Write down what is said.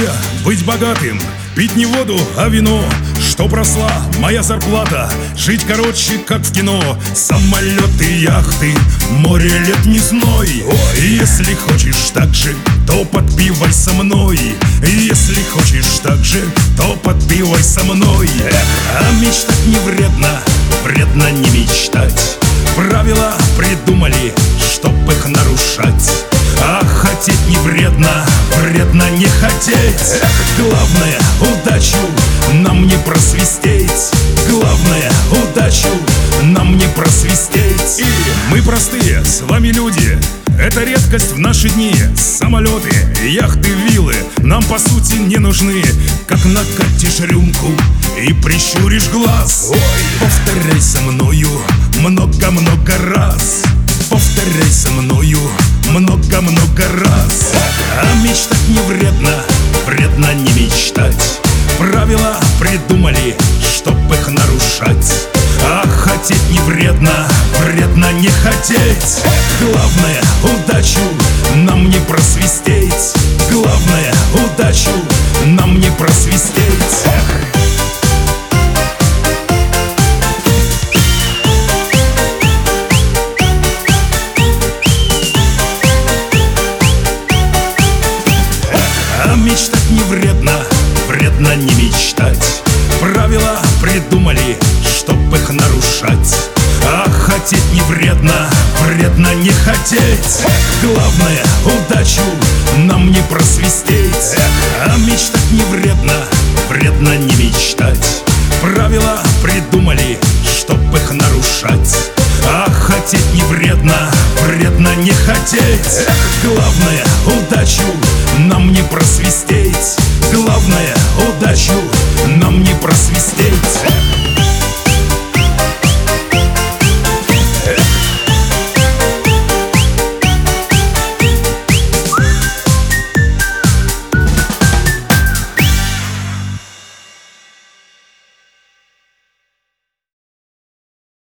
мне быть богатым, пить не воду, а вино? Чтоб росла моя зарплата, жить короче, как в кино. Самолеты, яхты, море, летний зной. Если хочешь так же, то подпивай со мной. Если хочешь так же, то подпивай со мной. А мечтать не вредно, вредно не мечтать. Правила придумали, чтоб их нарушать. А хотеть не вредно, вредно не хотеть. Главное, удачу нам не просвистеть. Главное, удачу нам не просвистеть. И мы простые, с вами люди. Это редкость в наши дни. Самолеты, яхты, виллы нам по сути не нужны. Как накатишь рюмку и прищуришь глаз, повторяй со мною много-много раз. Повторяй со мною много-много раз. А мечтать не вредно, вредно не мечтать. Правила придумали, чтоб их нарушать. А хотеть не вредно, вредно не хотеть. Главное, удачу нам не просвистеть. Главное, удачу нам не просвистеть. Мечтать не вредно, вредно не мечтать. Правила придумали, чтоб их нарушать. А хотеть не вредно, вредно не хотеть. Главное, удачу нам не просвистеть. А мечтать не вредно, вредно не мечтать. Правила придумали, чтоб их нарушать. А хотеть не вредно, вредно не хотеть. Главное, удачу нам не просвистеть.